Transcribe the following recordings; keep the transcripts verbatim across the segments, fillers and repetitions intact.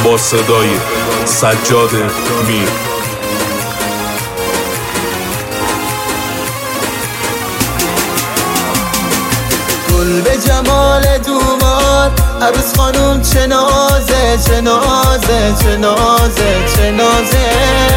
با صدای سجاد میر. گل به جمال دومار، عروس خانوم چه نازه چه نازه چه نازه چه نازه.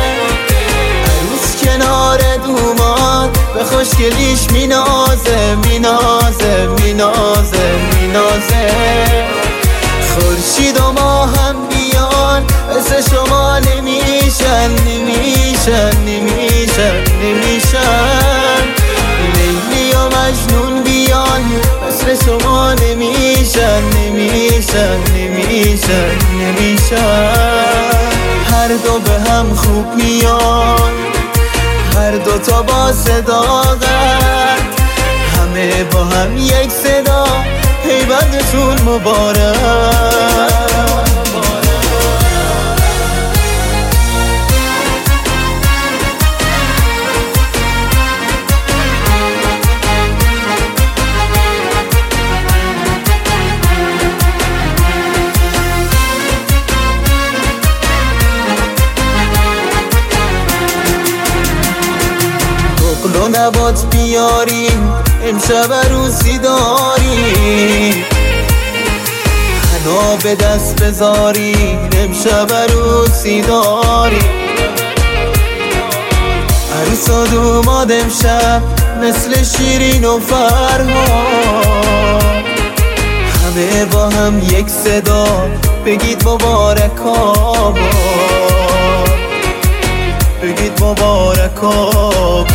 عروس کنار دومار به خوشگلیش مینازه مینازه مینازه مینازه. خورشید و ماه هم بیان مثل شما نمیشن نمیشن نمیشن نمیشن. لیلی و مجنون بیان مثل شما نمیشن نمیشن نمیشن نمیشن. هر دو به هم خوب میان، هر دو تا با صداقت، همه با هم یک صدا، پیوندشون مبارک. و نبات بیاریم امشب عروسی داریم، حنا به دست بذاریم امشب عروسی داریم. عروس و دوماد امشب مثل شیرین و فرهاد، همه با هم یک صدا بگید مبارک آباد، بگید مبارک آباد.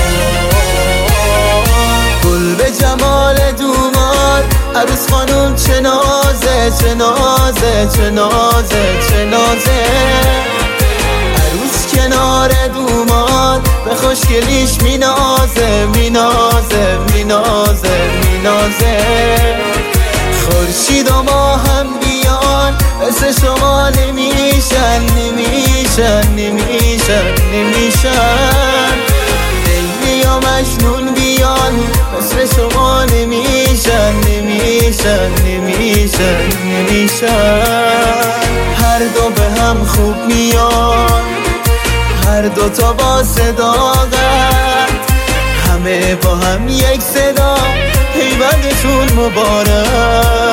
گل به جمال دوماد، عروس خانوم چه نازه چه نازه چه نازه چه نازه. عروس کنار دوماد به خوشگلیش مینازه مینازه مینازه مینازه. خورشید و ماه هم بیان مثل شما نمیشن نمیشن نمیشن نمیشن. لیلی و مجنون بیان مثل شما نمیشن نمیشن نمیشن نمیشن. هر دو به هم خوب میان، هر دو تا با صداقت، همه با هم یک صدا، پیوندشون مبارک.